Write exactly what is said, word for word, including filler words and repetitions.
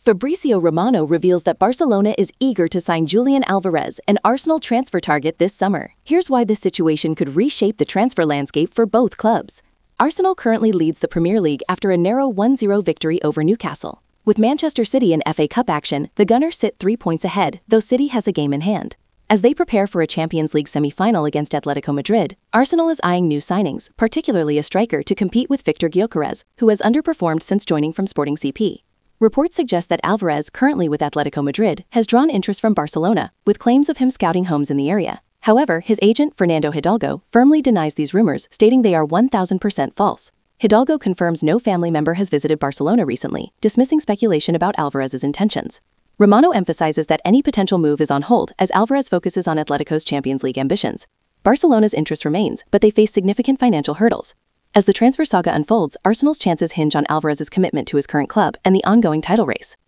Fabrizio Romano reveals that Barcelona is eager to sign Julian Alvarez, an Arsenal transfer target this summer. Here's why this situation could reshape the transfer landscape for both clubs. Arsenal currently leads the Premier League after a narrow one zero victory over Newcastle. With Manchester City in F A Cup action, the Gunners sit three points ahead, though City has a game in hand. As they prepare for a Champions League semi-final against Atletico Madrid, Arsenal is eyeing new signings, particularly a striker to compete with Victor Gyökeres, who has underperformed since joining from Sporting C P. Reports suggest that Alvarez, currently with Atletico Madrid, has drawn interest from Barcelona, with claims of him scouting homes in the area. However, his agent, Fernando Hidalgo, firmly denies these rumors, stating they are one thousand percent false. Hidalgo confirms no family member has visited Barcelona recently, dismissing speculation about Alvarez's intentions. Romano emphasizes that any potential move is on hold as Alvarez focuses on Atletico's Champions League ambitions. Barcelona's interest remains, but they face significant financial hurdles. As the transfer saga unfolds, Arsenal's chances hinge on Alvarez's commitment to his current club and the ongoing title race.